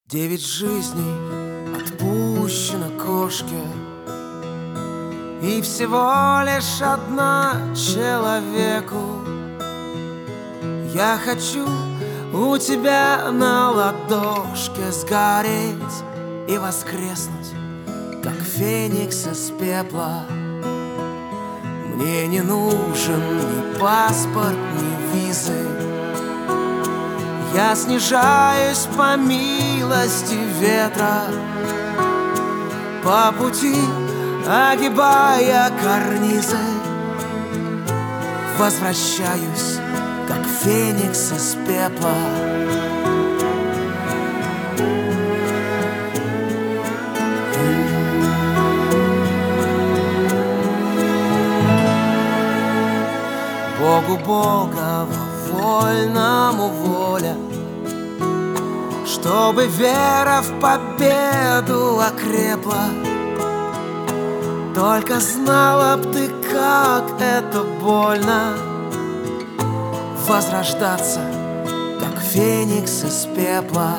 9 жизней отпущено кошке, и всего лишь одна человеку. Я хочу у тебя на ладошке сгореть и воскреснуть, как феникс из пепла. Мне не нужен ни паспорт, ни визы. Я снижаюсь по милости ветра, по пути огибая карнизы. Возвращаюсь, как феникс из пепла. Богу Бога вольному воля, чтобы вера в победу окрепла. Только знала б ты, как это больно возрождаться, как феникс из пепла.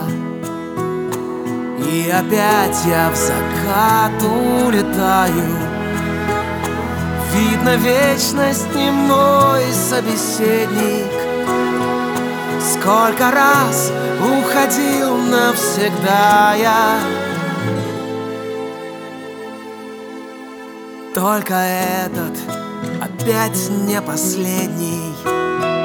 И опять я в закат улетаю. Видно, вечность не мой собеседник. Сколько раз уходил навсегда я, только этот опять не последний.